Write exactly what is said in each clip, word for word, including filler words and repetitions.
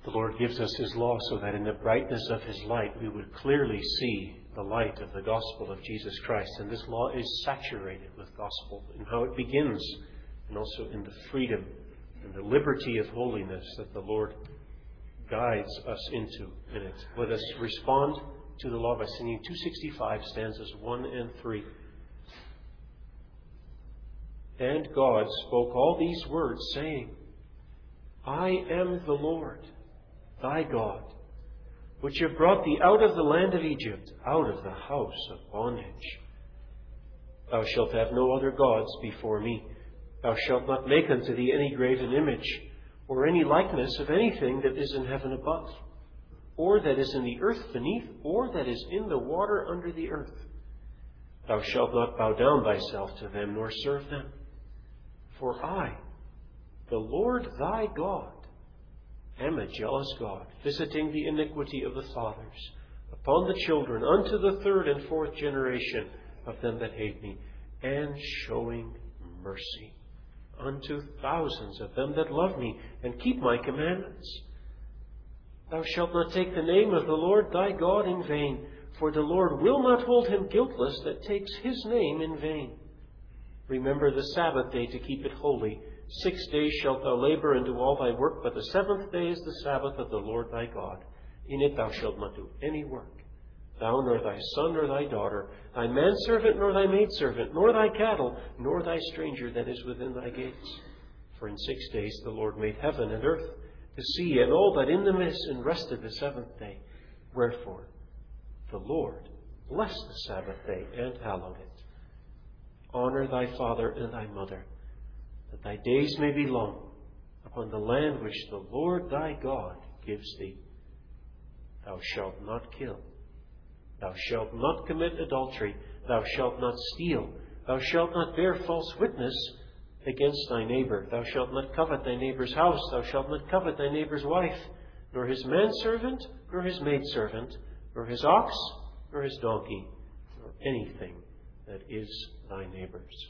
The Lord gives us His law so that in the brightness of His light we would clearly see the light of the gospel of Jesus Christ. And this law is saturated with gospel in how it begins and also in the freedom and the liberty of holiness that the Lord guides us into in it. Let us respond to the law by singing two sixty-five, stanzas one and three. And God spoke all these words, saying, I am the Lord, thy God, which have brought thee out of the land of Egypt, out of the house of bondage. Thou shalt have no other gods before me. Thou shalt not make unto thee any graven image, or any likeness of anything that is in heaven above, or that is in the earth beneath, or that is in the water under the earth. Thou shalt not bow down thyself to them, nor serve them. For I, the Lord thy God, am a jealous God, visiting the iniquity of the fathers upon the children unto the third and fourth generation of them that hate me, and showing mercy unto thousands of them that love me and keep my commandments. Thou shalt not take the name of the Lord thy God in vain, for the Lord will not hold him guiltless that takes his name in vain. Remember the Sabbath day to keep it holy. Six days shalt thou labor and do all thy work, but the seventh day is the Sabbath of the Lord thy God. In it thou shalt not do any work, thou nor thy son nor thy daughter, thy manservant nor thy maidservant, nor thy cattle, nor thy stranger that is within thy gates. For in six days the Lord made heaven and earth, the sea, and all that in them is, and rested the seventh day. Wherefore the Lord blessed the Sabbath day and hallowed it. Honor thy father and thy mother, that thy days may be long upon the land which the Lord thy God gives thee. Thou shalt not kill. Thou shalt not commit adultery. Thou shalt not steal. Thou shalt not bear false witness against thy neighbor. Thou shalt not covet thy neighbor's house. Thou shalt not covet thy neighbor's wife, nor his manservant, nor his maidservant, nor his ox, nor his donkey, nor anything that is thy neighbor's.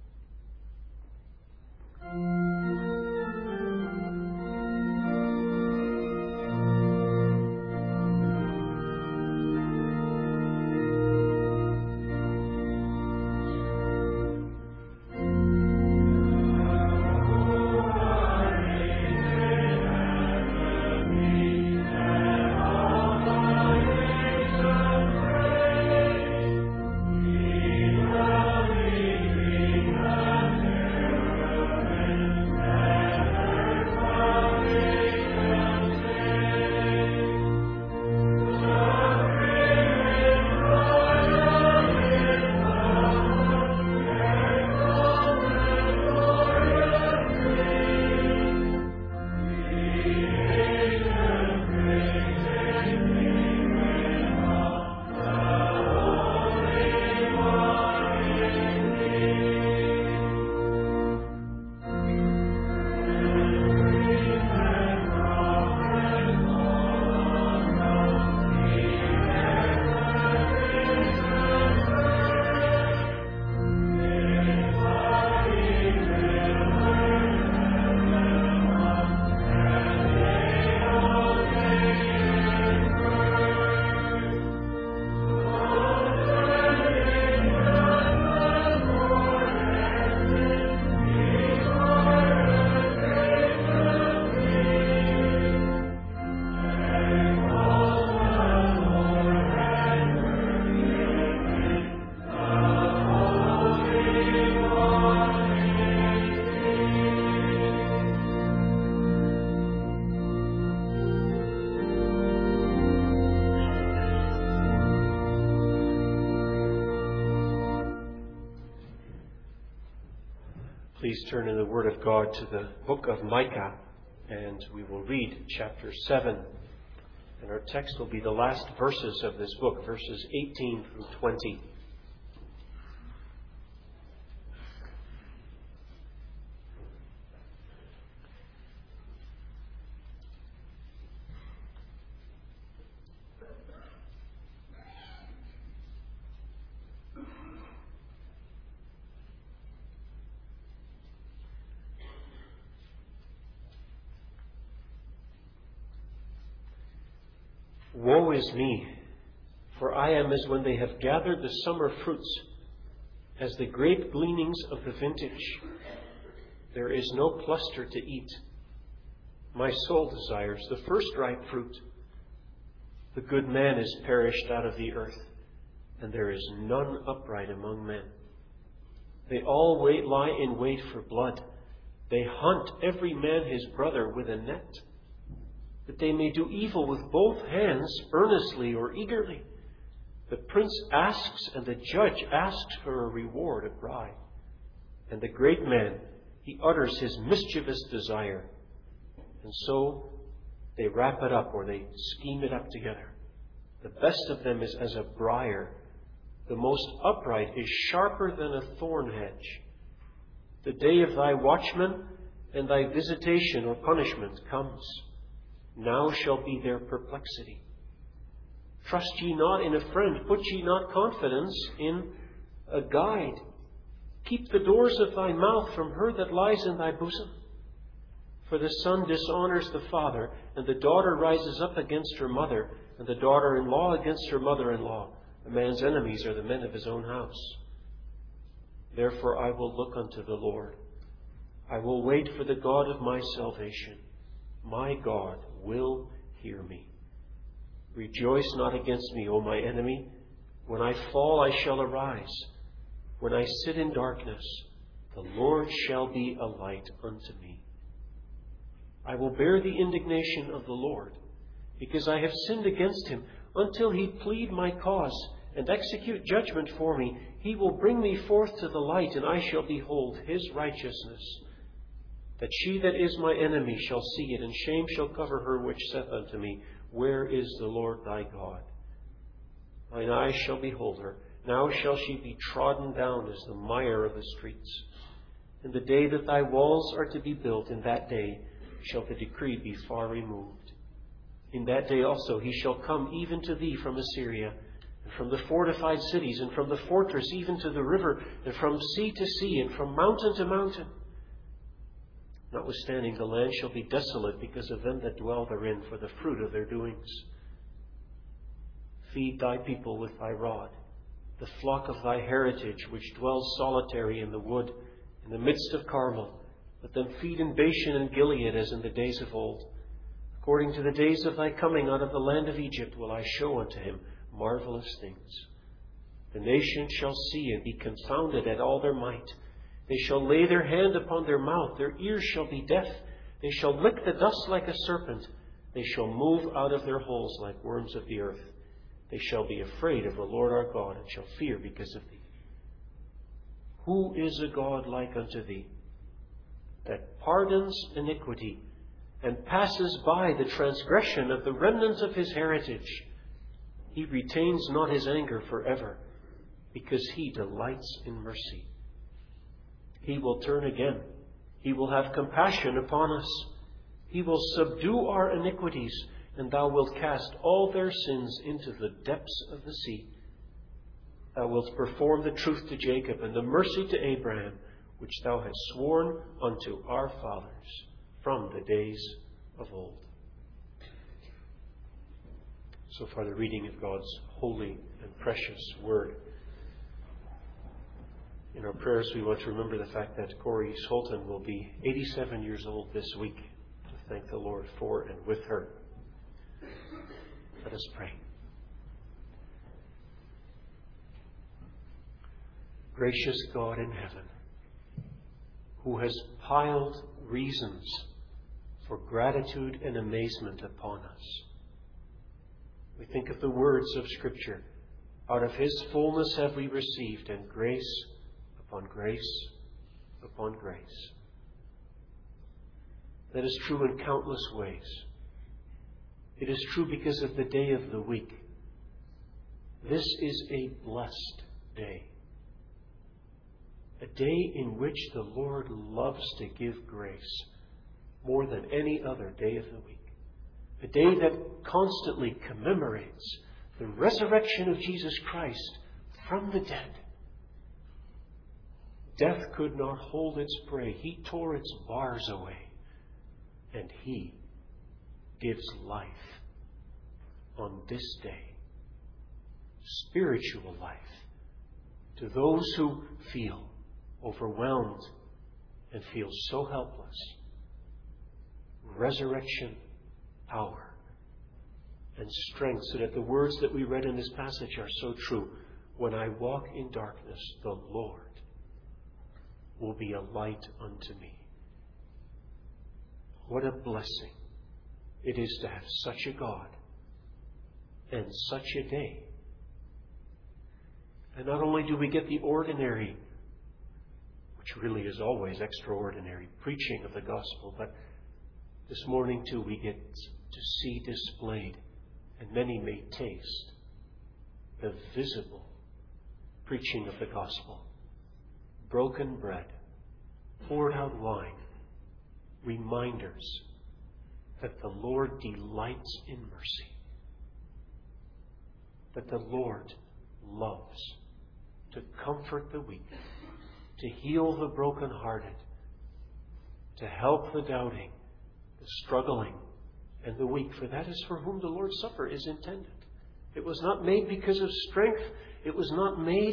Please turn in the Word of God to the book of Micah, and we will read chapter seven. And our text will be the last verses of this book, verses eighteen through twenty. Woe is me, for I am as when they have gathered the summer fruits, as the grape gleanings of the vintage. There is no cluster to eat. My soul desires the first ripe fruit. The good man is perished out of the earth, and there is none upright among men. They all wait, lie in wait for blood. They hunt every man his brother with a net, that they may do evil with both hands, earnestly or eagerly. The prince asks, and the judge asks for a reward, a bribe. And the great man, he utters his mischievous desire. And so they wrap it up, or they scheme it up together. The best of them is as a briar. The most upright is sharper than a thorn hedge. The day of thy watchman and thy visitation or punishment comes. Now shall be their perplexity. Trust ye not in a friend, put ye not confidence in a guide. Keep the doors of thy mouth from her that lies in thy bosom. For the son dishonors the father, and the daughter rises up against her mother, and the daughter-in-law against her mother-in-law. A man's enemies are the men of his own house. Therefore I will look unto the Lord. I will wait for the God of my salvation. My God will hear me. Rejoice not against me, O my enemy. When I fall, I shall arise. When I sit in darkness, the Lord shall be a light unto me. I will bear the indignation of the Lord, because I have sinned against him. Until he plead my cause and execute judgment for me, he will bring me forth to the light, and I shall behold his righteousness. That she that is my enemy shall see it, and shame shall cover her which saith unto me, Where is the Lord thy God? Mine eyes shall behold her. Now shall she be trodden down as the mire of the streets. In the day that thy walls are to be built, in that day shall the decree be far removed. In that day also he shall come even to thee from Assyria, and from the fortified cities, and from the fortress even to the river, and from sea to sea, and from mountain to mountain. Notwithstanding, the land shall be desolate because of them that dwell therein, for the fruit of their doings. Feed thy people with thy rod, the flock of thy heritage, which dwells solitary in the wood, in the midst of Carmel. Let them feed in Bashan and Gilead as in the days of old. According to the days of thy coming out of the land of Egypt will I show unto him marvelous things. The nations shall see and be confounded at all their might. They shall lay their hand upon their mouth, their ears shall be deaf. They shall lick the dust like a serpent. They shall move out of their holes like worms of the earth. They shall be afraid of the Lord our God, and shall fear because of thee. Who is a God like unto thee, that pardons iniquity, and passes by the transgression of the remnant of his heritage? He retains not his anger forever, because he delights in mercy. He will turn again. He will have compassion upon us. He will subdue our iniquities, and thou wilt cast all their sins into the depths of the sea. Thou wilt perform the truth to Jacob and the mercy to Abraham, which thou hast sworn unto our fathers from the days of old. So far, the reading of God's holy and precious word. In our prayers, we want to remember the fact that Corrie Sultan will be eighty-seven years old this week, to thank the Lord for and with her. Let us pray. Gracious God in heaven, who has piled reasons for gratitude and amazement upon us, we think of the words of Scripture. Out of his fullness have we received, and grace upon grace upon grace. That is true in countless ways. It is true because of the day of the week. This is a blessed day. A day in which the Lord loves to give grace more than any other day of the week. A day that constantly commemorates the resurrection of Jesus Christ from the dead. Death could not hold its prey. He tore its bars away. And he gives life. on this day. Spiritual life to those who feel overwhelmed and feel so helpless. Resurrection power and strength, so that the words that we read in this passage are so true. When I walk in darkness, the Lord will be a light unto me. What a blessing it is to have such a God and such a day. And not only do we get the ordinary, which really is always extraordinary, preaching of the gospel, but this morning too we get to see displayed, and many may taste, the visible preaching of the gospel. Broken bread, poured out wine, reminders that the Lord delights in mercy, that the Lord loves to comfort the weak, to heal the brokenhearted, to help the doubting, the struggling, and the weak. For that is for whom the Lord's Supper is intended. It was not made because of strength. It was not made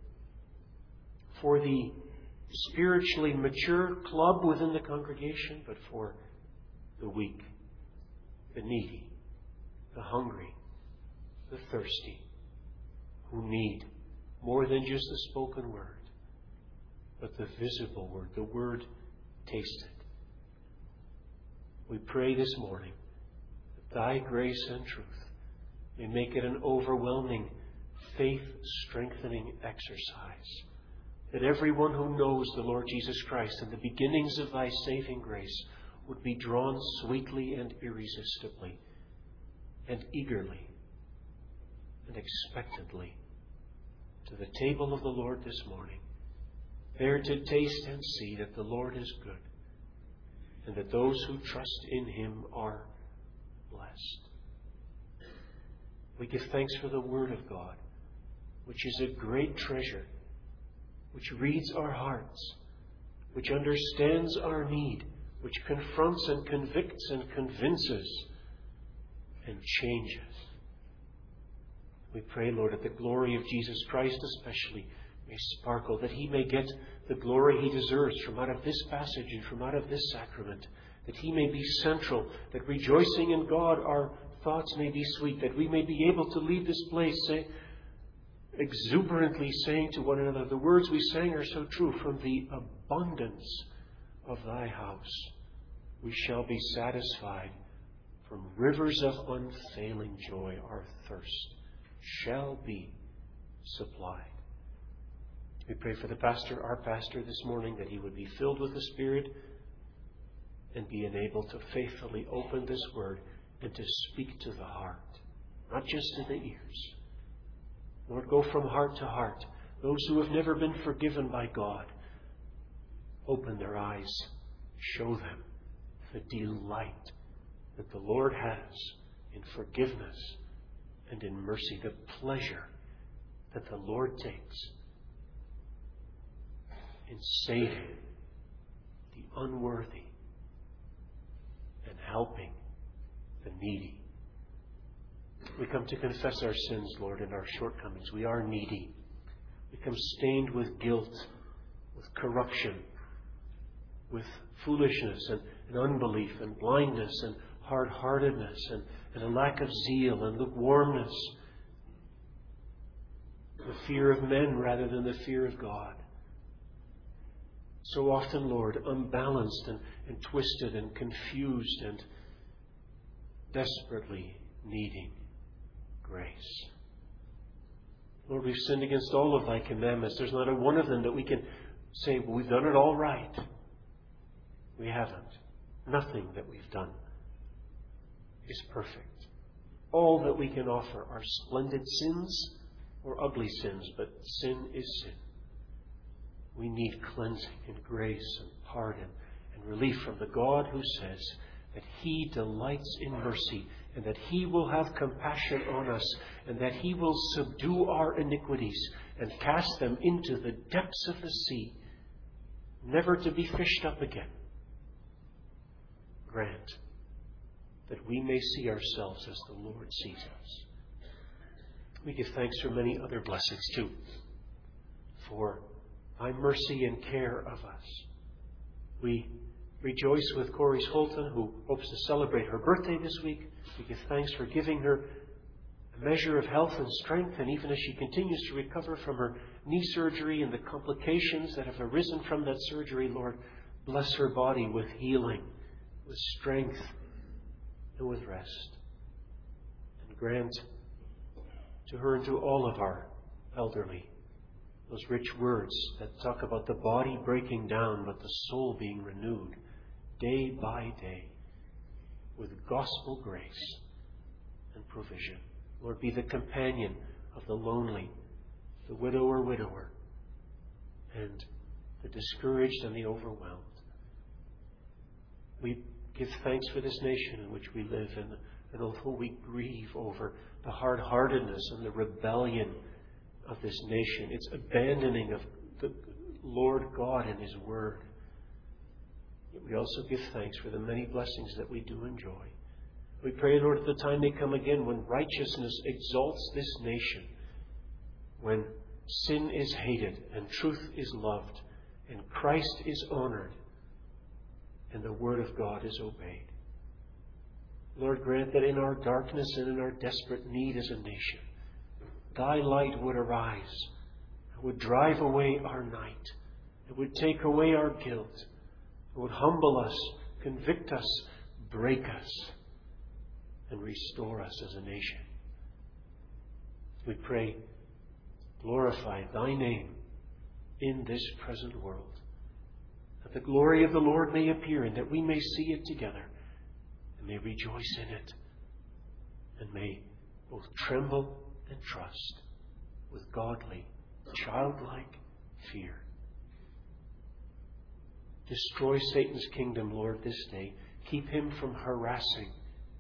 for the spiritually mature club within the congregation, but for the weak, the needy, the hungry, the thirsty, who need more than just the spoken word, but the visible word, the word tasted. We pray this morning that Thy grace and truth may make it an overwhelming, faith-strengthening exercise, that everyone who knows the Lord Jesus Christ and the beginnings of Thy saving grace would be drawn sweetly and irresistibly and eagerly and expectantly to the table of the Lord this morning, there to taste and see that the Lord is good and that those who trust in Him are blessed. We give thanks for the Word of God, which is a great treasure, which reads our hearts, which understands our need, which confronts and convicts and convinces and changes. We pray, Lord, that the glory of Jesus Christ especially may sparkle, that He may get the glory He deserves from out of this passage and from out of this sacrament, that He may be central, that rejoicing in God our thoughts may be sweet, that we may be able to leave this place say, exuberantly saying to one another, the words we sang are so true, from the abundance of Thy house we shall be satisfied, from rivers of unfailing joy our thirst shall be supplied. We pray for the pastor, our pastor this morning, that he would be filled with the Spirit and be enabled to faithfully open this word and to speak to the heart, not just to the ears. Lord, go from heart to heart. Those who have never been forgiven by God, open their eyes, show them the delight that the Lord has in forgiveness and in mercy, the pleasure that the Lord takes in saving the unworthy and helping the needy. We come to confess our sins, Lord, and our shortcomings. We are needy. We come stained with guilt, with corruption, with foolishness and, and unbelief and blindness and hard-heartedness and, and a lack of zeal and lukewarmness, the fear of men rather than the fear of God. So often, Lord, unbalanced and, and twisted and confused and desperately needing grace. Lord, we've sinned against all of Thy commandments. There's not a one of them that we can say, well, we've done it all right. We haven't. Nothing that we've done is perfect. All that we can offer are splendid sins or ugly sins, but sin is sin. We need cleansing and grace and pardon and relief from the God who says that He delights in mercy and that He will have compassion on us and that He will subdue our iniquities and cast them into the depths of the sea, never to be fished up again. Grant that we may see ourselves as the Lord sees us. We give thanks for many other blessings too, for thy mercy and care of us. We rejoice with Corey Holton, who hopes to celebrate her birthday this week. We give thanks for giving her a measure of health and strength, and even as she continues to recover from her knee surgery and the complications that have arisen from that surgery, Lord, bless her body with healing, with strength, and with rest. And grant to her and to all of our elderly those rich words that talk about the body breaking down, but the soul being renewed day by day with gospel grace and provision. Lord, be the companion of the lonely, the widow or widower, and the discouraged and the overwhelmed. We give thanks for this nation in which we live, and, and although we grieve over the hard-heartedness and the rebellion of this nation, its abandoning of the Lord God and His Word, we also give thanks for the many blessings that we do enjoy. We pray, Lord, that the time may come again when righteousness exalts this nation, when sin is hated and truth is loved and Christ is honored and the Word of God is obeyed. Lord, grant that in our darkness and in our desperate need as a nation, thy light would arise, and would drive away our night, it would take away our guilt, it would humble us, convict us, break us, and restore us as a nation. We pray, glorify thy name in this present world, that the glory of the Lord may appear and that we may see it together and may rejoice in it and may both tremble and trust with godly, childlike fear. Destroy Satan's kingdom, Lord, this day. Keep him from harassing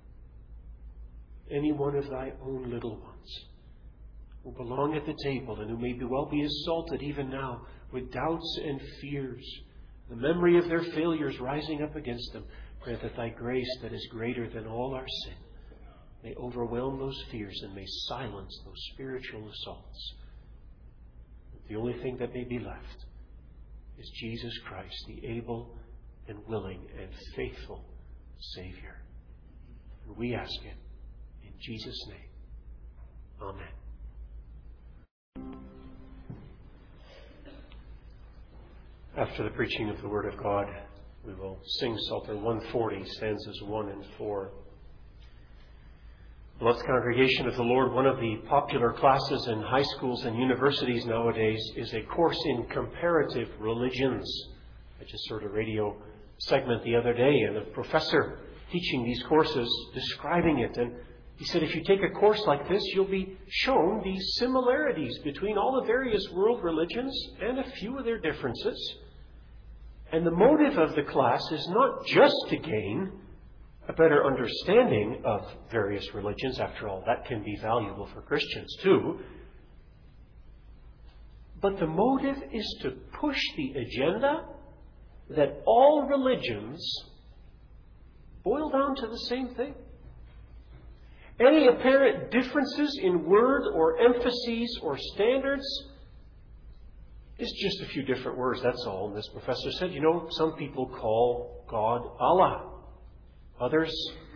any one of thy own little ones who belong at the table and who may be well be assaulted even now with doubts and fears, the memory of their failures rising up against them. Grant that thy grace that is greater than all our sin may overwhelm those fears and may silence those spiritual assaults. The only thing that may be left is Jesus Christ, the able and willing and faithful Savior. And we ask it in Jesus' name. Amen. After the preaching of the Word of God, we will sing Psalter one forty, stanzas one and four. Beloved congregation of the Lord, one of the popular classes in high schools and universities nowadays is a course in comparative religions. I just heard a radio segment the other day, and a professor teaching these courses describing it. And he said, if you take a course like this, you'll be shown these similarities between all the various world religions and a few of their differences. And the motive of the class is not just to gain a better understanding of various religions. After all, that can be valuable for Christians too. But the motive is to push the agenda that all religions boil down to the same thing. Any apparent differences in word or emphases or standards is just a few different words, that's all. And this professor said, you know, some people call God Allah. Others,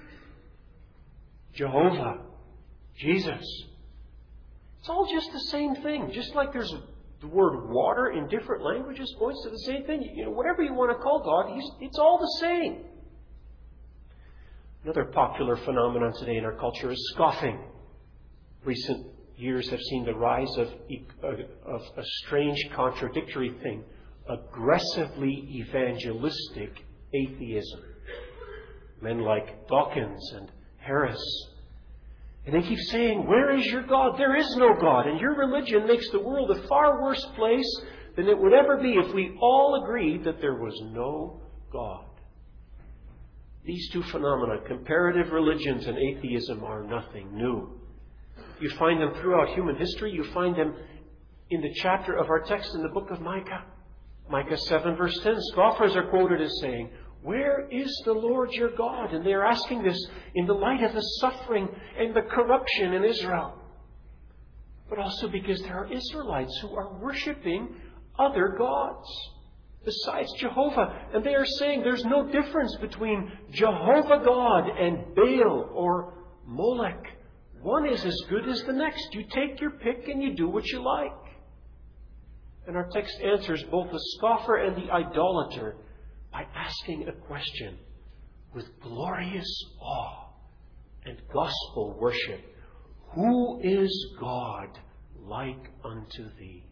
Jehovah, Jesus. It's all just the same thing. Just like there's the word water in different languages points to the same thing. You know, whatever you want to call God, he's, it's all the same. Another popular phenomenon today in our culture is scoffing. Recent years have seen the rise of, of a strange contradictory thing, aggressively evangelistic atheism. Men like Dawkins and Harris. And they keep saying, where is your God? There is no God. And your religion makes the world a far worse place than it would ever be if we all agreed that there was no God. These two phenomena, comparative religions and atheism, are nothing new. You find them throughout human history. You find them in the chapter of our text in the book of Micah. Micah seven verse ten. Scoffers are quoted as saying, Where is the Lord your God? And they are asking this in the light of the suffering and the corruption in Israel. But also because there are Israelites who are worshipping other gods besides Jehovah. And they are saying there's no difference between Jehovah God and Baal or Molech. One is as good as the next. You take your pick and you do what you like. And our text answers both the scoffer and the idolater by asking a question with glorious awe and gospel worship. Who is God like unto thee?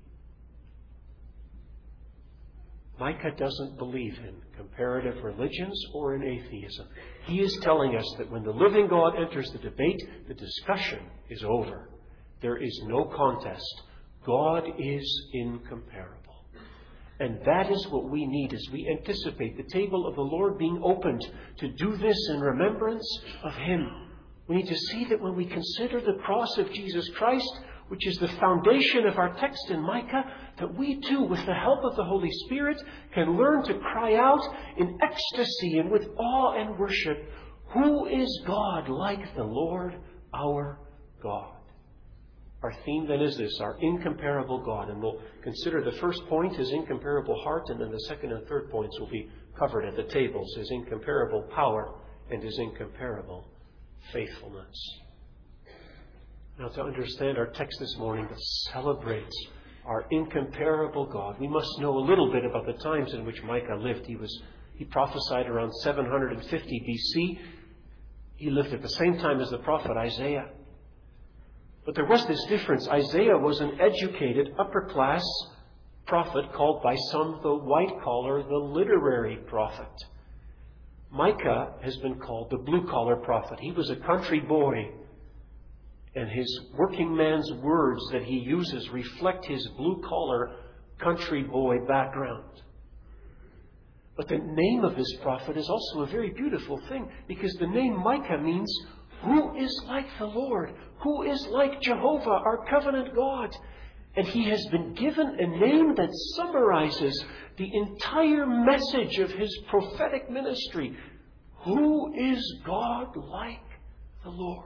Micah doesn't believe in comparative religions or in atheism. He is telling us that when the living God enters the debate, the discussion is over. There is no contest. God is incomparable. And that is what we need as we anticipate the table of the Lord being opened to do this in remembrance of Him. We need to see that when we consider the cross of Jesus Christ, which is the foundation of our text in Micah, that we too, with the help of the Holy Spirit, can learn to cry out in ecstasy and with awe and worship, who is God like the Lord our God? Our theme then is this, our incomparable God. And we'll consider the first point, His incomparable heart, and then the second and third points will be covered at the tables, His incomparable power and His incomparable faithfulness. Now, to understand our text this morning that celebrates our incomparable God, we must know a little bit about the times in which Micah lived. He was he prophesied around seven hundred fifty B C. He lived at the same time as the prophet Isaiah. But there was this difference. Isaiah was an educated, upper-class prophet called by some the white-collar, the literary prophet. Micah has been called the blue-collar prophet. He was a country boy, and his working man's words that he uses reflect his blue-collar, country boy background. But the name of this prophet is also a very beautiful thing, because the name Micah means, who is like the Lord? Who is like Jehovah, our covenant God? And he has been given a name that summarizes the entire message of his prophetic ministry. Who is God like the Lord?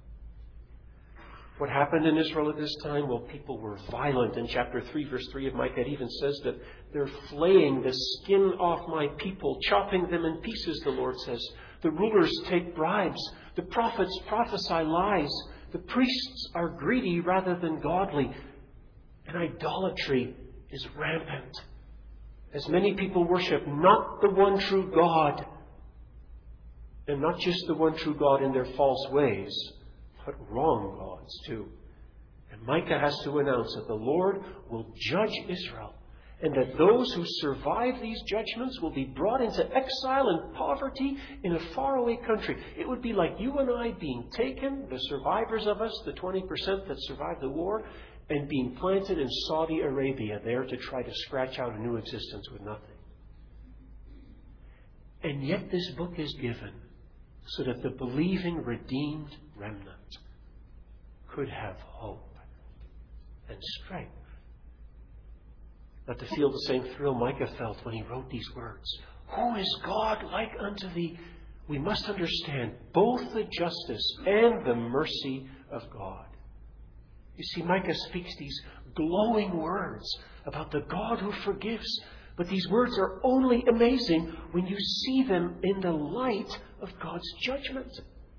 What happened in Israel at this time? Well, people were violent. In chapter three, verse three of Micah, it even says that they're flaying the skin off my people, chopping them in pieces, the Lord says. The rulers take bribes. The prophets prophesy lies. The priests are greedy rather than godly. And idolatry is rampant. As many people worship not the one true God, and not just the one true God in their false ways, but wrong gods too. And Micah has to announce that the Lord will judge Israel, and that those who survive these judgments will be brought into exile and poverty in a faraway country. It would be like you and I being taken, the survivors of us, the twenty percent that survived the war, and being planted in Saudi Arabia there to try to scratch out a new existence with nothing. And yet this book is given so that the believing, redeemed remnant could have hope and strength. Not to feel the same thrill Micah felt when he wrote these words. Who is God like unto thee? We must understand both the justice and the mercy of God. You see, Micah speaks these glowing words about the God who forgives. But these words are only amazing when you see them in the light of God's judgment.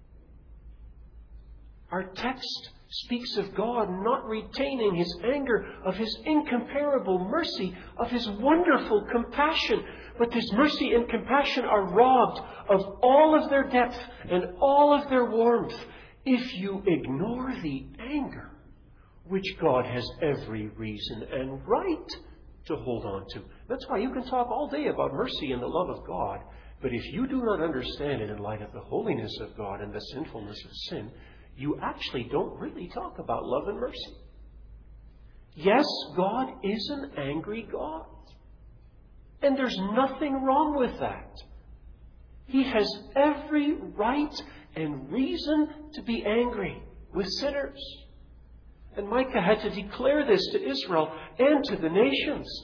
Our text speaks of God not retaining His anger, of His incomparable mercy, of His wonderful compassion. But this mercy and compassion are robbed of all of their depth and all of their warmth if you ignore the anger which God has every reason and right to hold on to. That's why you can talk all day about mercy and the love of God, but if you do not understand it in light of the holiness of God and the sinfulness of sin, you actually don't really talk about love and mercy. Yes, God is an angry God. And there's nothing wrong with that. He has every right and reason to be angry with sinners. And Micah had to declare this to Israel and to the nations.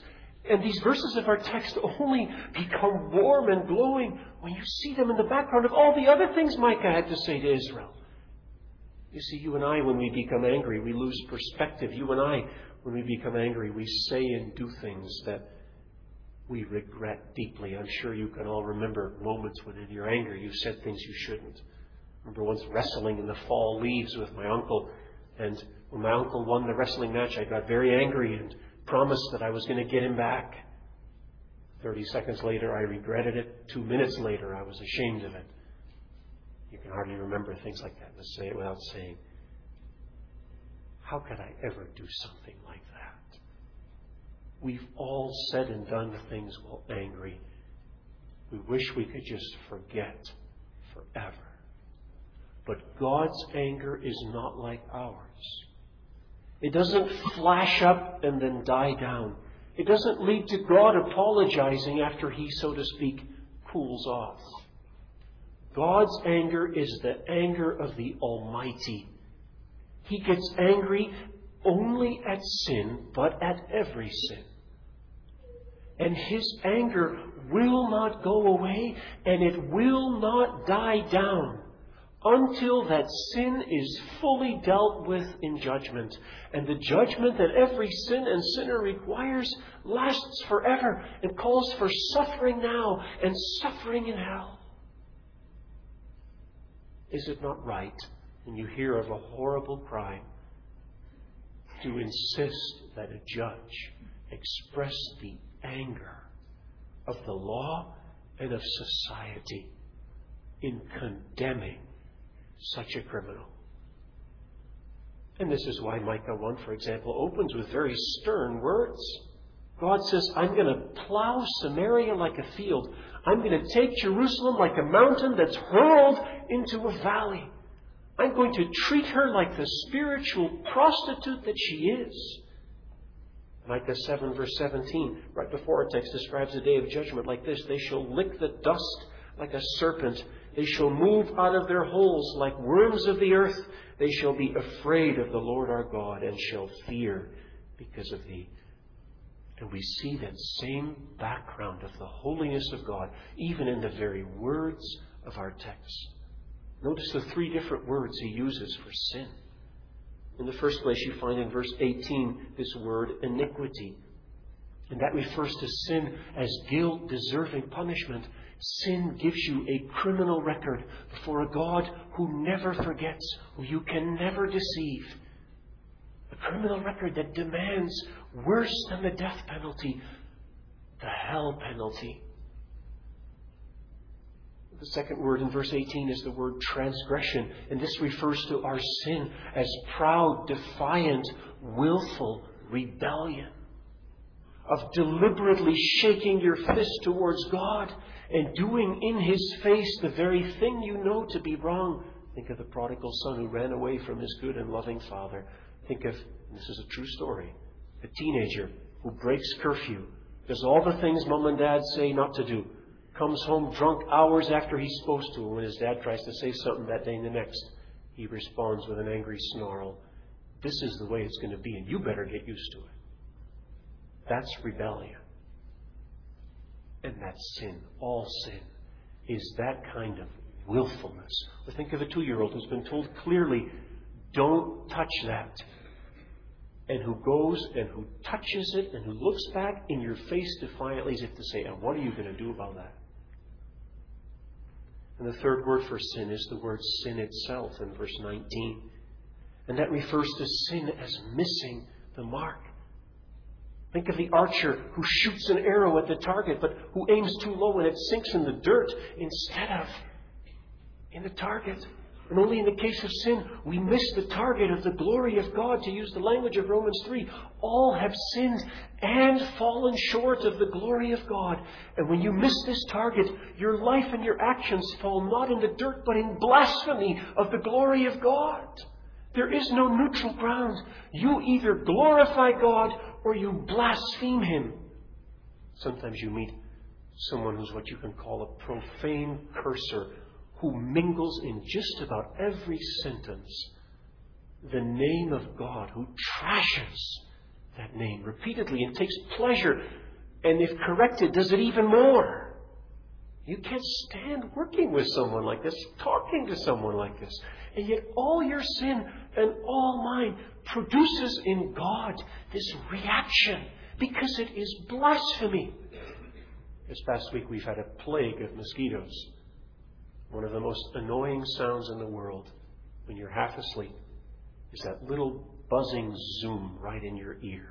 And these verses of our text only become warm and glowing when you see them in the background of all the other things Micah had to say to Israel. You see, you and I, when we become angry, we lose perspective. You and I, when we become angry, we say and do things that we regret deeply. I'm sure you can all remember moments when in your anger you said things you shouldn't. I remember once wrestling in the fall leaves with my uncle, and when my uncle won the wrestling match, I got very angry and promised that I was going to get him back. Thirty seconds later, I regretted it. Two minutes later, I was ashamed of it. You can hardly remember things like that. Let's say it without saying, how could I ever do something like that? We've all said and done things while angry. We wish we could just forget forever. But God's anger is not like ours. It doesn't flash up and then die down. It doesn't lead to God apologizing after He, so to speak, cools off. God's anger is the anger of the Almighty. He gets angry only at sin, but at every sin. And His anger will not go away, and it will not die down until that sin is fully dealt with in judgment. And the judgment that every sin and sinner requires lasts forever and calls for suffering now and suffering in hell. Is it not right, when you hear of a horrible crime, to insist that a judge express the anger of the law and of society in condemning such a criminal? And this is why Micah one, for example, opens with very stern words. God says, I'm going to plow Samaria like a field. I'm going to take Jerusalem like a mountain that's hurled into a valley. I'm going to treat her like the spiritual prostitute that she is. Micah seven, verse seventeen, right before our text, describes the day of judgment like this. They shall lick the dust like a serpent. They shall move out of their holes like worms of the earth. They shall be afraid of the Lord our God and shall fear because of thee. And we see that same background of the holiness of God, even in the very words of our text. Notice the three different words He uses for sin. In the first place, you find in verse eighteen this word iniquity. And that refers to sin as guilt deserving punishment. Sin gives you a criminal record before a God who never forgets, who you can never deceive. A criminal record that demands worse than the death penalty, the hell penalty. The second word in verse eighteen is the word transgression, and this refers to our sin as proud, defiant, willful rebellion, of deliberately shaking your fist towards God and doing in His face the very thing you know to be wrong. Think of the prodigal son who ran away from his good and loving father. Think of, and this is a true story, a teenager who breaks curfew, does all the things mom and dad say not to do, comes home drunk hours after he's supposed to, and when his dad tries to say something that day and the next, he responds with an angry snarl. This is the way it's going to be, and you better get used to it. That's rebellion. And that's sin. All sin is that kind of willfulness. Or think of a two-year-old who's been told clearly, don't touch that. And who goes and who touches it and who looks back in your face defiantly as if to say, and what are you going to do about that? And the third word for sin is the word sin itself in verse nineteen. And that refers to sin as missing the mark. Think of the archer who shoots an arrow at the target, but who aims too low and it sinks in the dirt instead of in the target. And only in the case of sin, we miss the target of the glory of God, to use the language of Romans three. All have sinned and fallen short of the glory of God. And when you miss this target, your life and your actions fall not in the dirt, but in blasphemy of the glory of God. There is no neutral ground. You either glorify God or you blaspheme Him. Sometimes you meet someone who's what you can call a profane cursor, who mingles in just about every sentence the name of God, who trashes that name repeatedly and takes pleasure And if corrected, does it even more. You can't stand working with someone like this, talking to someone like this. And yet all your sin and all mine produces in God this reaction because it is blasphemy. This past week we've had a plague of mosquitoes. One of the most annoying sounds in the world when you're half asleep is that little buzzing zoom right in your ear.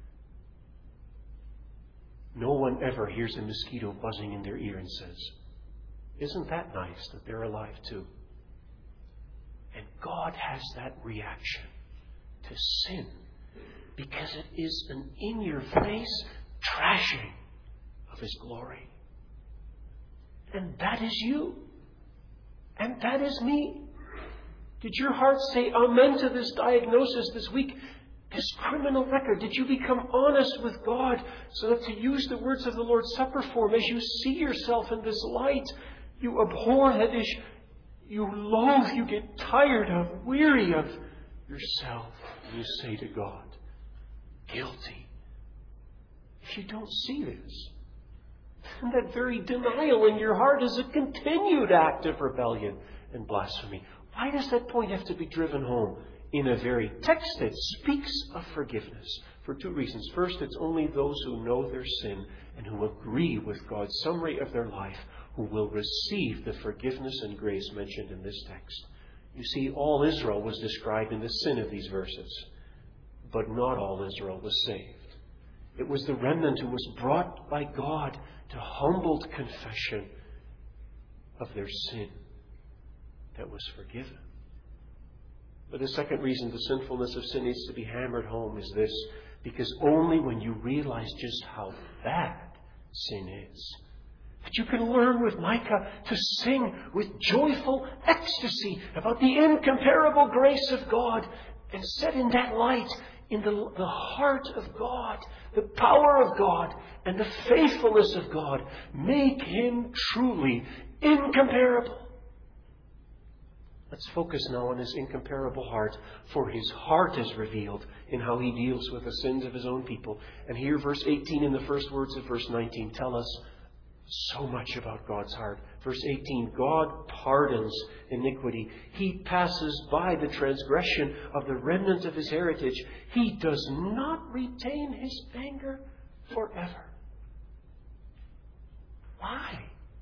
No one ever hears a mosquito buzzing in their ear and says, "Isn't that nice that they're alive too?" And God has that reaction to sin because it is an in-your-face trashing of His glory. And that is you. And that is me. Did your heart say amen to this diagnosis this week? This criminal record, did you become honest with God so that, to use the words of the Lord's Supper form, as you see yourself in this light, you abhor that issue, you loathe, you get tired of, weary of yourself, and you say to God, guilty. If you don't see this, then that very denial in your heart is a continued act of rebellion and blasphemy. Why does that point have to be driven home in a very text that speaks of forgiveness? For two reasons. First, it's only those who know their sin and who agree with God's summary of their life who will receive the forgiveness and grace mentioned in this text. You see, all Israel was described in the sin of these verses, but not all Israel was saved. It was the remnant who was brought by God to humbled confession of their sin that was forgiven. But the second reason the sinfulness of sin needs to be hammered home is this: because only when you realize just how bad sin is, that you can learn with Micah to sing with joyful ecstasy about the incomparable grace of God, and set in that light in the, the heart of God, the power of God, and the faithfulness of God make Him truly incomparable. Let's focus now on His incomparable heart, for His heart is revealed in how He deals with the sins of His own people. And here, verse eighteen and the first words of verse nineteen tell us so much about God's heart. Verse eighteen, God pardons iniquity. He passes by the transgression of the remnant of His heritage. He does not retain His anger forever. Why?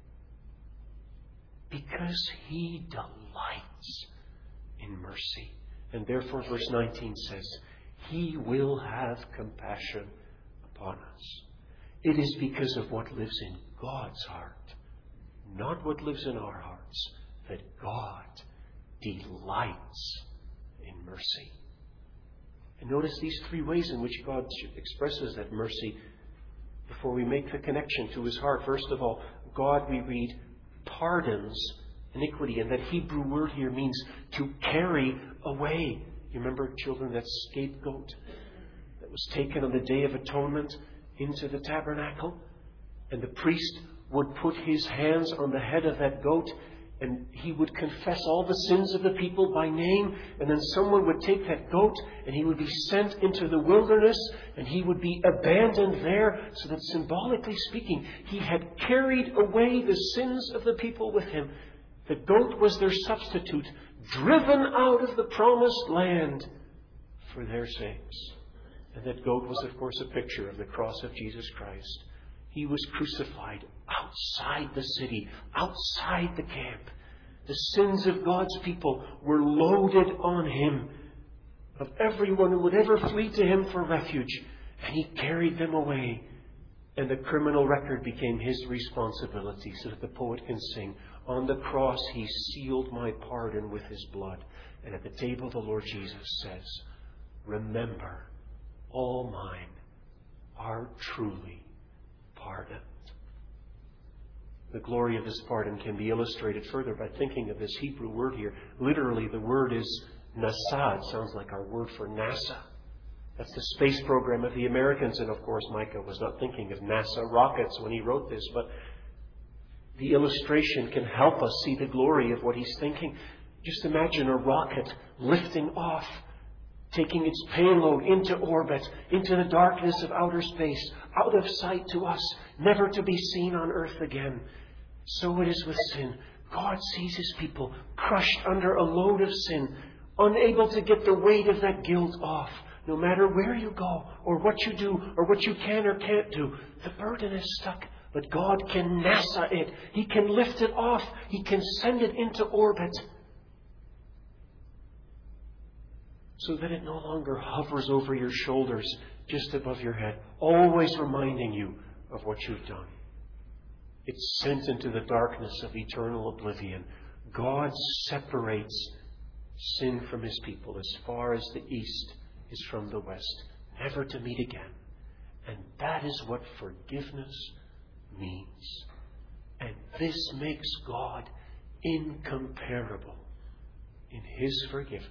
Because He delights in mercy. And therefore, verse nineteen says, He will have compassion upon us. It is because of what lives in God's heart, not what lives in our hearts, that God delights in mercy. And notice these three ways in which God expresses that mercy before we make the connection to His heart. First of all, God, we read, pardons iniquity. And that Hebrew word here means to carry away. You remember, children, that scapegoat that was taken on the Day of Atonement into the tabernacle? And the priest would put his hands on the head of that goat, and he would confess all the sins of the people by name, and then someone would take that goat and he would be sent into the wilderness, and he would be abandoned there, so that, symbolically speaking, he had carried away the sins of the people with him. The goat was their substitute, driven out of the promised land for their sakes. And that goat was, of course, a picture of the cross of Jesus Christ. He was crucified outside the city, outside the camp. The sins of God's people were loaded on Him, of everyone who would ever flee to Him for refuge. And He carried them away. And the criminal record became His responsibility, so that the poet can sing, on the cross He sealed my pardon with His blood. And at the table the Lord Jesus says, remember, all mine are truly pardoned. The glory of this pardon can be illustrated further by thinking of this Hebrew word here. Literally, the word is NASA. It sounds like our word for NASA. That's the space program of the Americans. And of course, Micah was not thinking of NASA rockets when he wrote this, but the illustration can help us see the glory of what he's thinking. Just imagine a rocket lifting off, taking its payload into orbit, into the darkness of outer space, out of sight to us, never to be seen on earth again. So it is with sin. God sees His people crushed under a load of sin, unable to get the weight of that guilt off. No matter where you go, or what you do, or what you can or can't do, the burden is stuck. But God can NASA it. He can lift it off. He can send it into orbit, so that it no longer hovers over your shoulders, just above your head, always reminding you of what you've done. It's sent into the darkness of eternal oblivion. God separates sin from His people as far as the east is from the west, never to meet again. And that is what forgiveness means. And this makes God incomparable in His forgiveness.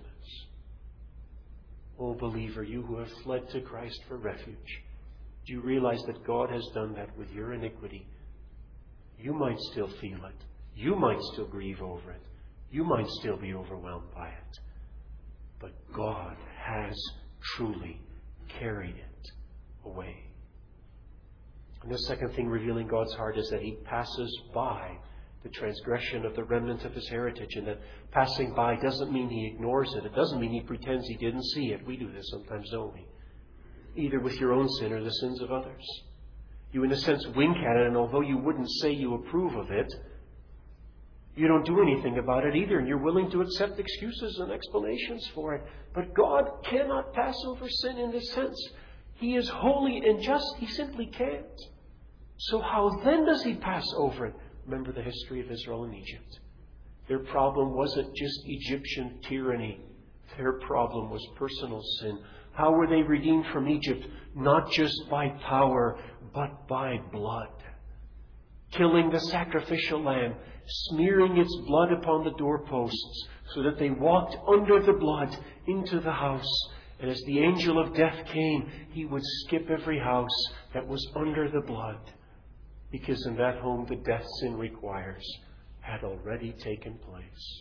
Oh, believer, you who have fled to Christ for refuge, do you realize that God has done that with your iniquity? You might still feel it. You might still grieve over it. You might still be overwhelmed by it. But God has truly carried it away. And the second thing revealing God's heart is that He passes by the transgression of the remnant of His heritage. And that passing by doesn't mean He ignores it. It doesn't mean He pretends He didn't see it. We do this sometimes, don't we? Either with your own sin or the sins of others. You, in a sense, wink at it, and although you wouldn't say you approve of it, you don't do anything about it either, and you're willing to accept excuses and explanations for it. But God cannot pass over sin in this sense. He is holy and just. He simply can't. So how then does He pass over it? Remember the history of Israel and Egypt. Their problem wasn't just Egyptian tyranny. Their problem was personal sin. How were they redeemed from Egypt? Not just by power, but by blood. Killing the sacrificial lamb, smearing its blood upon the doorposts, so that they walked under the blood into the house. And as the angel of death came, he would skip every house that was under the blood, because in that home the death sin requires had already taken place.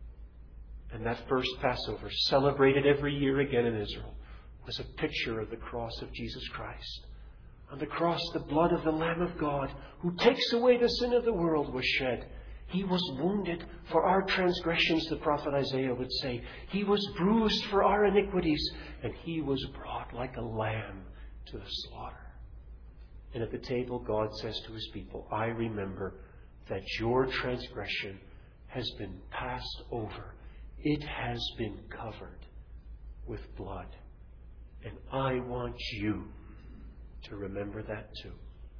And that first Passover, celebrated every year again in Israel, was a picture of the cross of Jesus Christ. On the cross, the blood of the Lamb of God, who takes away the sin of the world, was shed. He was wounded for our transgressions, the prophet Isaiah would say. He was bruised for our iniquities, and He was brought like a lamb to the slaughter. And at the table, God says to His people, I remember that your transgression has been passed over. It has been covered with blood. And I want you to remember that too.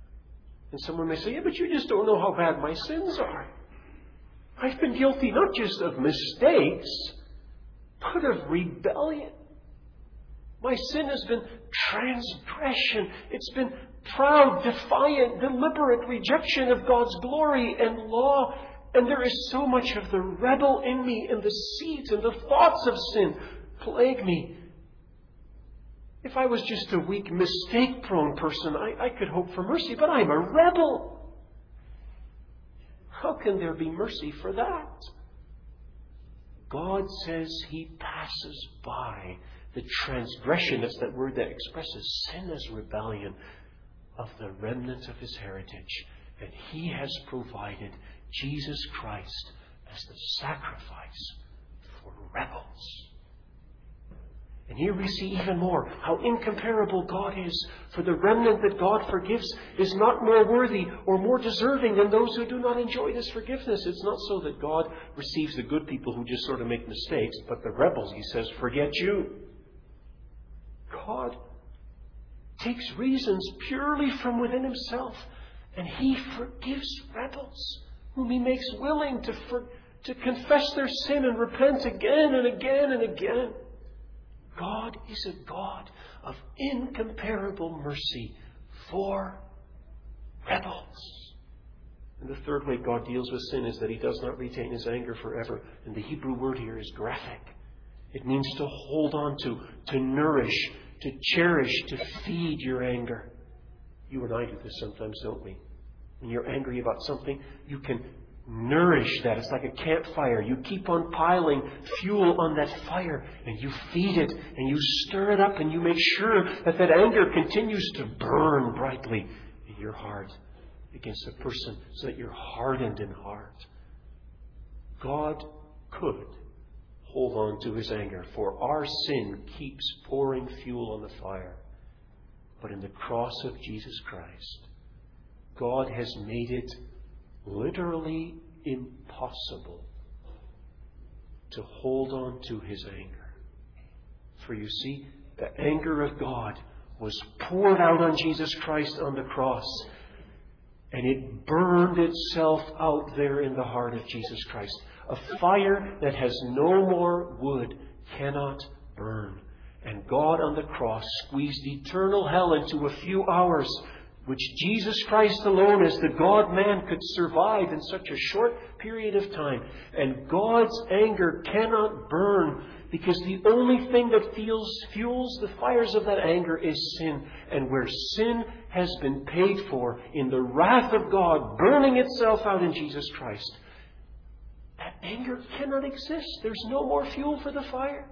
And someone may say, yeah, but you just don't know how bad my sins are. I've been guilty not just of mistakes, but of rebellion. My sin has been transgression. It's been proud, defiant, deliberate rejection of God's glory and law. And there is so much of the rebel in me, and the seeds and the thoughts of sin plague me. If I was just a weak, mistake-prone person, I, I could hope for mercy, but I'm a rebel. How can there be mercy for that? God says He passes by the transgression, that's that word that expresses sin as rebellion, of the remnant of His heritage. And He has provided Jesus Christ as the sacrifice for rebels. And here we see even more how incomparable God is. For the remnant that God forgives is not more worthy or more deserving than those who do not enjoy this forgiveness. It's not so that God receives the good people who just sort of make mistakes, but the rebels, He says, forget you. God takes reasons purely from within Himself, and He forgives rebels whom He makes willing to, for, to confess their sin and repent again and again and again. God is a God of incomparable mercy for rebels. And the third way God deals with sin is that He does not retain His anger forever. And the Hebrew word here is graphic. It means to hold on to, to nourish, to cherish, to feed your anger. You and I do this sometimes, don't we? When you're angry about something, you can nourish that. It's like a campfire. You keep on piling fuel on that fire, and you feed it, and you stir it up, and you make sure that that anger continues to burn brightly in your heart against a person so that you're hardened in heart. God could hold on to His anger, for our sin keeps pouring fuel on the fire. But in the cross of Jesus Christ, God has made it literally impossible to hold on to His anger. For you see, the anger of God was poured out on Jesus Christ on the cross, and it burned itself out there in the heart of Jesus Christ. A fire that has no more wood cannot burn. And God on the cross squeezed eternal hell into a few hours, which Jesus Christ alone, as the God-man, could survive in such a short period of time. And God's anger cannot burn, because the only thing that fuels, fuels the fires of that anger is sin. And where sin has been paid for in the wrath of God burning itself out in Jesus Christ, that anger cannot exist. There's no more fuel for the fire.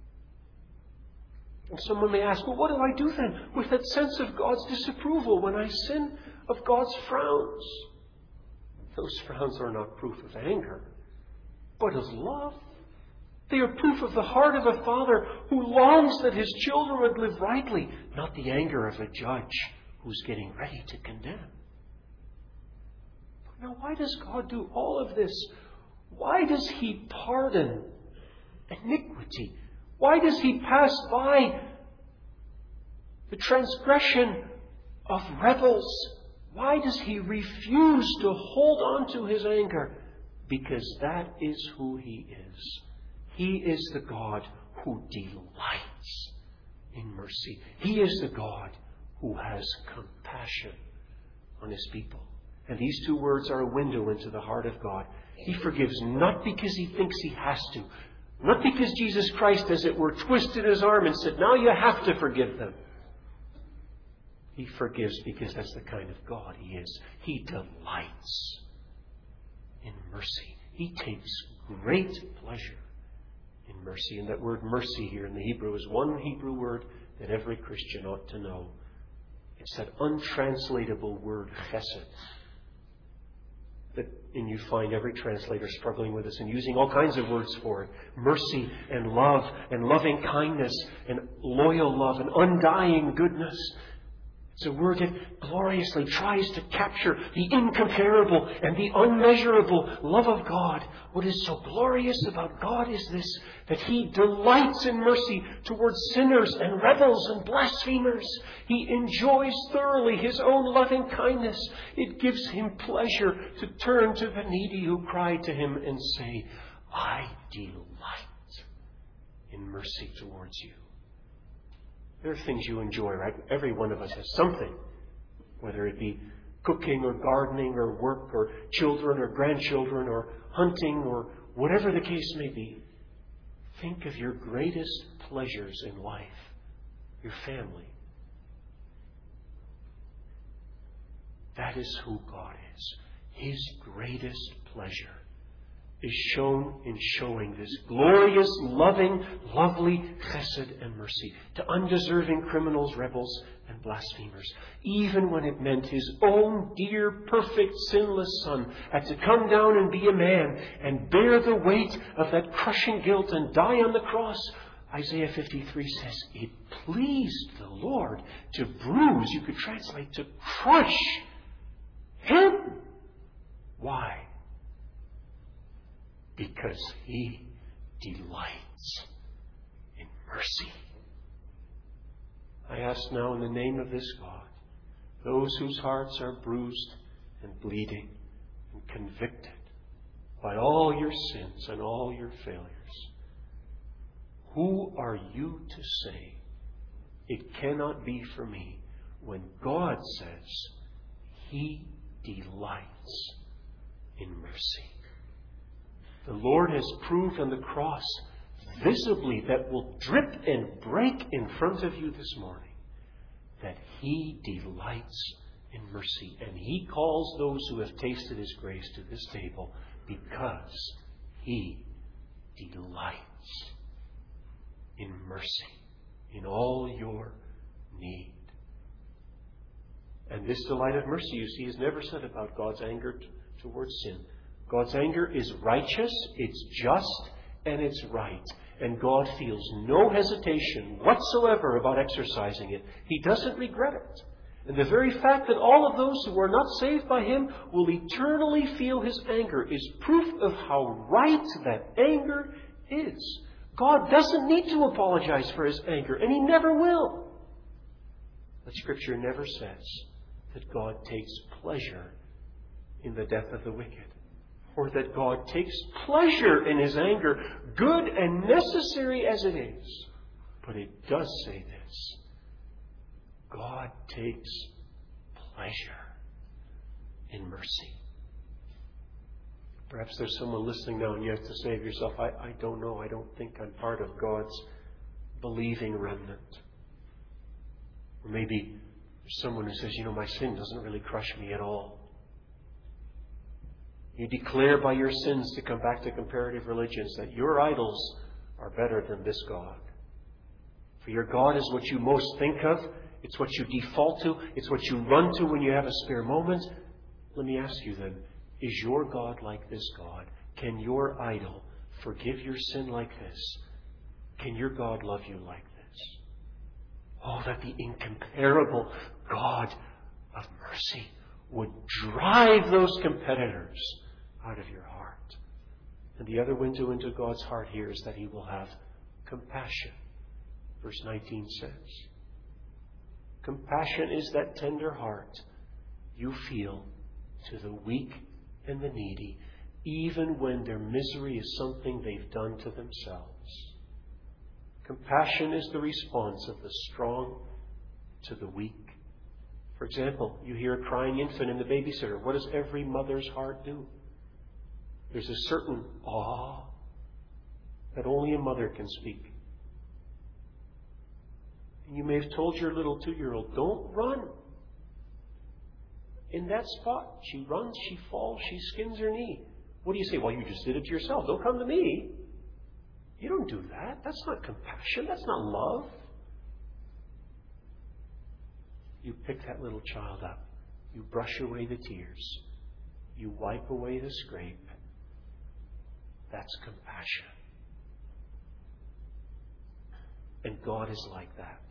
And someone may ask, well, what do I do then with that sense of God's disapproval when I sin, of God's frowns? Those frowns are not proof of anger, but of love. They are proof of the heart of a father who longs that his children would live rightly, not the anger of a judge who's getting ready to condemn. Now, why does God do all of this? Why does He pardon iniquity? Why does He pass by the transgression of rebels? Why does He refuse to hold on to His anger? Because that is who He is. He is the God who delights in mercy. He is the God who has compassion on His people. And these two words are a window into the heart of God. He forgives not because He thinks He has to. Not because Jesus Christ, as it were, twisted His arm and said, now you have to forgive them. He forgives because that's the kind of God He is. He delights in mercy. He takes great pleasure in mercy. And that word mercy here in the Hebrew is one Hebrew word that every Christian ought to know. It's that untranslatable word chesed. That, and you find every translator struggling with this and using all kinds of words for it. Mercy and love and loving kindness and loyal love and undying goodness. It's a word that gloriously tries to capture the incomparable and the unmeasurable love of God. What is so glorious about God is this, that He delights in mercy towards sinners and rebels and blasphemers. He enjoys thoroughly His own loving kindness. It gives Him pleasure to turn to the needy who cry to Him and say, I delight in mercy towards you. There are things you enjoy, right? Every one of us has something, whether it be cooking or gardening or work or children or grandchildren or hunting or whatever the case may be. Think of your greatest pleasures in life, your family. That is who God is. His greatest pleasure is shown in showing this glorious, loving, lovely chesed and mercy to undeserving criminals, rebels, and blasphemers. Even when it meant His own dear, perfect, sinless Son had to come down and be a man and bear the weight of that crushing guilt and die on the cross. Isaiah fifty-three says, it pleased the Lord to bruise, you could translate, to crush Him. Why? Because He delights in mercy. I ask now in the name of this God, those whose hearts are bruised and bleeding and convicted by all your sins and all your failures, who are you to say, it cannot be for me, when God says He delights in mercy? The Lord has proved on the cross visibly, that will drip and break in front of you this morning, that He delights in mercy. And He calls those who have tasted His grace to this table because He delights in mercy, in all your need. And this delight of mercy, you see, is never said about God's anger t- towards sin. God's anger is righteous, it's just, and it's right. And God feels no hesitation whatsoever about exercising it. He doesn't regret it. And the very fact that all of those who are not saved by Him will eternally feel His anger is proof of how right that anger is. God doesn't need to apologize for His anger, and He never will. But Scripture never says that God takes pleasure in the death of the wicked, or that God takes pleasure in His anger, good and necessary as it is. But it does say this: God takes pleasure in mercy. Perhaps there's someone listening now and you have to say of yourself, I, I don't know, I don't think I'm part of God's believing remnant. Or maybe there's someone who says, you know, my sin doesn't really crush me at all. You declare by your sins, to come back to comparative religions, that your idols are better than this God. For your God is what you most think of. It's what you default to. It's what you run to when you have a spare moment. Let me ask you then, is your God like this God? Can your idol forgive your sin like this? Can your God love you like this? Oh, that the incomparable God of mercy would drive those competitors out of your heart. And the other window into God's heart here is that He will have compassion. Verse nineteen says, compassion is that tender heart you feel to the weak and the needy, even when their misery is something they've done to themselves. Compassion is the response of the strong to the weak. For example, you hear a crying infant in the babysitter. What does every mother's heart do? There's a certain awe that only a mother can speak. And you may have told your little two-year-old, don't run. In that spot, she runs, she falls, she skins her knee. What do you say? Well, you just did it to yourself. Don't come to me. You don't do that. That's not compassion. That's not love. You pick that little child up. You brush away the tears. You wipe away the scrape. That's compassion. And God is like that.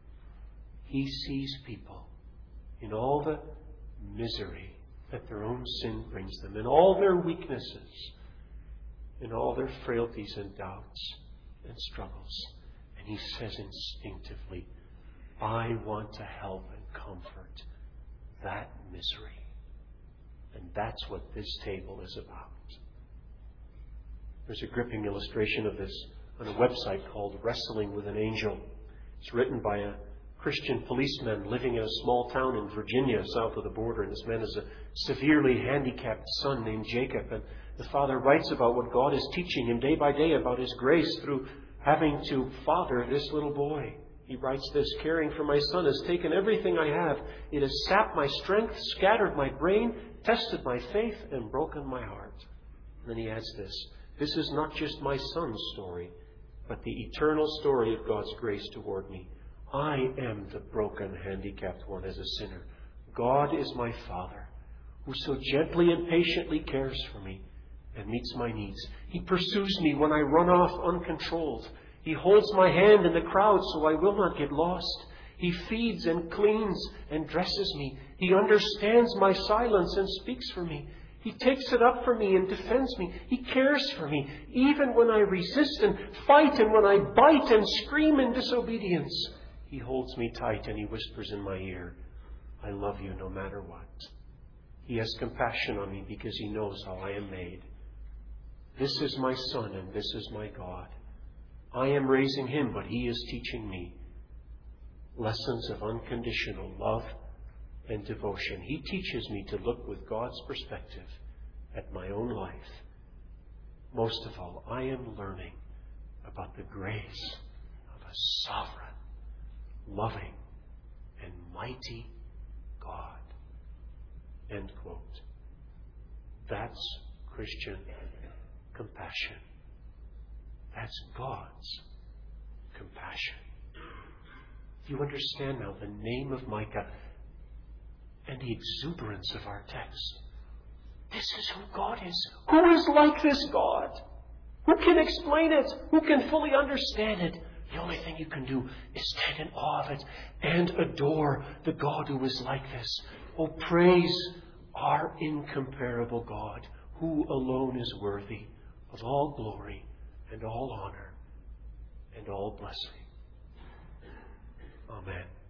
He sees people in all the misery that their own sin brings them, in all their weaknesses, in all their frailties and doubts and struggles. And He says instinctively, I want to help and comfort that misery. And that's what this table is about. There's a gripping illustration of this on a website called Wrestling with an Angel. It's written by a Christian policeman living in a small town in Virginia, south of the border. And this man has a severely handicapped son named Jacob. And the father writes about what God is teaching him day by day about His grace through having to father this little boy. He writes this, caring for my son has taken everything I have. It has sapped my strength, scattered my brain, tested my faith, and broken my heart. And then he adds this, this is not just my son's story, but the eternal story of God's grace toward me. I am the broken, handicapped one as a sinner. God is my Father, who so gently and patiently cares for me and meets my needs. He pursues me when I run off uncontrolled. He holds my hand in the crowd so I will not get lost. He feeds and cleans and dresses me. He understands my silence and speaks for me. He takes it up for me and defends me. He cares for me, even when I resist and fight and when I bite and scream in disobedience. He holds me tight and He whispers in my ear, I love you no matter what. He has compassion on me because He knows how I am made. This is my Son and this is my God. I am raising Him, but He is teaching me lessons of unconditional love and devotion. He teaches me to look with God's perspective at my own life. Most of all, I am learning about the grace of a sovereign, loving, and mighty God. End quote. That's Christian compassion. That's God's compassion. You understand now the name of Micah and the exuberance of our text. This is who God is. Who is like this God? Who can explain it? Who can fully understand it? The only thing you can do is stand in awe of it and adore the God who is like this. Oh, praise our incomparable God, who alone is worthy of all glory and all honor and all blessing. Amen.